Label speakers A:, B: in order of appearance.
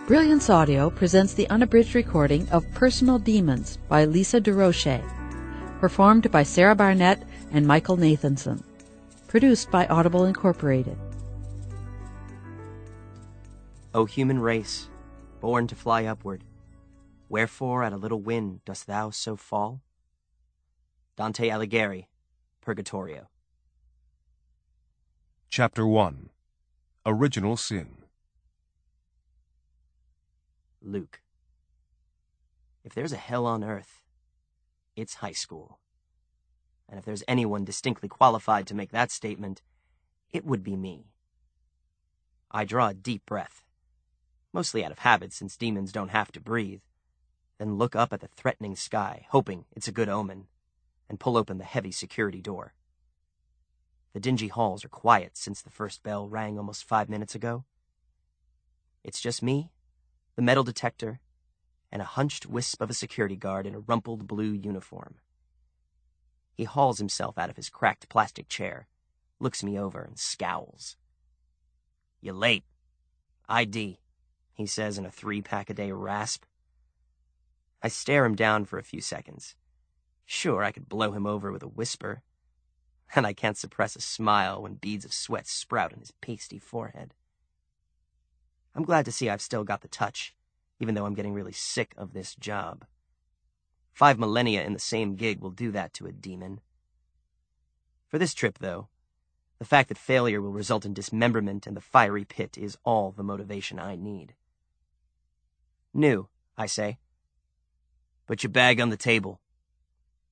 A: Brilliance Audio presents the unabridged recording of Personal Demons by Lisa DeRoche, performed by Sarah Barnett and Michael Nathanson. Produced by Audible Incorporated.
B: O human race, born to fly upward, wherefore at a little wind dost thou so fall? Dante Alighieri, Purgatorio.
C: Chapter 1. Original Sin.
B: Luke. If there's a hell on earth, it's high school. And if there's anyone distinctly qualified to make that statement, it would be me. I draw a deep breath, mostly out of habit since demons don't have to breathe, then look up at the threatening sky, hoping it's a good omen, and pull open the heavy security door. The dingy halls are quiet since the first bell rang almost 5 minutes ago. It's just me, the metal detector, and a hunched wisp of a security guard in a rumpled blue uniform. He hauls himself out of his cracked plastic chair, looks me over, and scowls. "You late. ID," he says in a 3-pack-a-day rasp. I stare him down for a few seconds. Sure, I could blow him over with a whisper, and I can't suppress a smile when beads of sweat sprout on his pasty forehead. I'm glad to see I've still got the touch, even though I'm getting really sick of this job. 5 millennia in the same gig will do that to a demon. For this trip, though, the fact that failure will result in dismemberment and the fiery pit is all the motivation I need. "New," I say. "Put your bag on the table,"